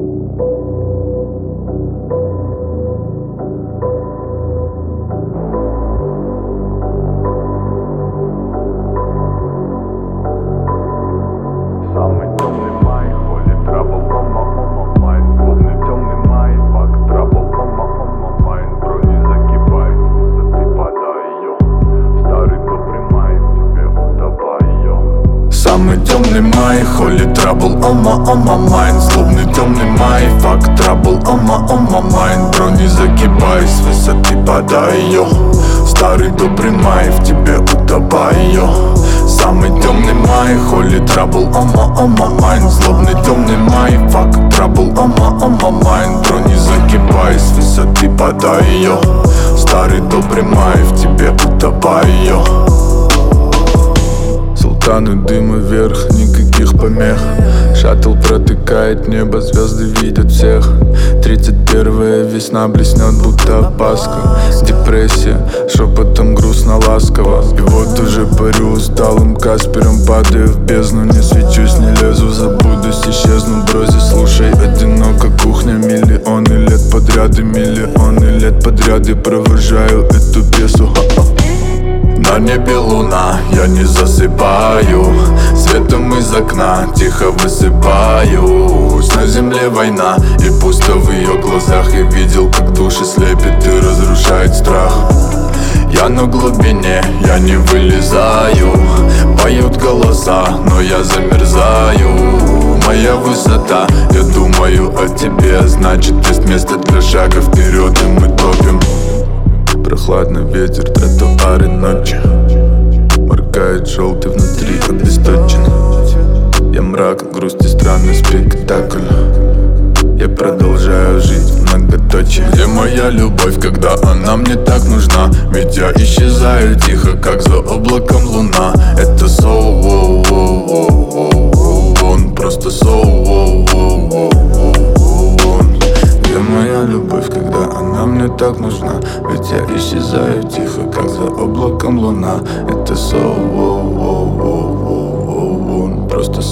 Самый темный май, holy trouble, ома майн. Словно темный май, fuck trouble, ома майн. Бро, не загибай, с высоты подай ее. Старый добрый май, в тебе утопай ее. Самый темный май, holy trouble, ома майн. Словно темный май, fuck trouble, ома майн. Бро, не загибай, с высоты подай ее. Старый добрый май, в тебе утопай ее. Самый темный май, holy trouble, ома майн. Злобный темный май, fuck trouble, ома майн. Бро, не загибай, с высоты подай ее. Старый добрый май, в тебе утопай ее. Султаны дыма вверх, никаких помех. Шаттл протыкает небо, звезды видят всех. 31-я весна блеснет, будто опаска. Депрессия, шепотом грустно ласково. И вот уже парю усталым Каспером, падаю в бездну. Не свечусь, не лезу, забудусь, исчезну. Брози, слушай, одиноко кухня. Миллионы лет подряд и миллионы лет подряд я провожаю эту пьесу. На небе луна, я не засыпаю. Светом из окна тихо высыпаюсь. На земле война, и пусто в ее глазах. Я видел, как души слепит и разрушает страх. Я на глубине, я не вылезаю. Поют голоса, но я замерзаю. Моя высота, я думаю о тебе. Значит, есть место для шага вперед, и мы топим. Прохладный ветер, тротуары ночи. Моргает желтый внутри обесточен. Я мрак, грусть и странный спектакль. Я продолжаю жить в многоточии. Где моя любовь, когда она мне так нужна? Ведь я исчезаю тихо, как за облаком луна. Это соу, он просто соу. Где моя любовь, когда она мне так нужна? Ведь я исчезаю тихо, как за облаком луна. Это соу, он просто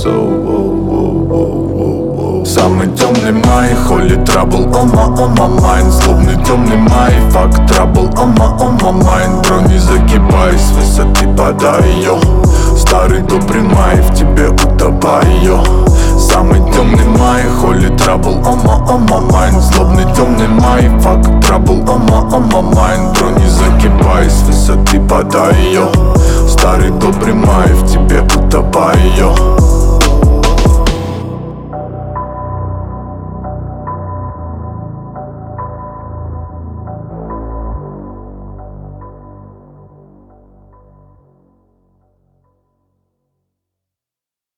соу. Самый темный май, holy trouble, ома майн. Злобный темный май, fuck trouble, ома майн. Бро, не загибай, с высоты подай ее. Старый добрый май, в тебе утопай ее. Самый темный май, holy trouble, ома майн. Злобный темный май, fuck trouble, ома майн. Бро, не загибай, с высоты подай ее. Старый добрый май, в тебе утопай ее.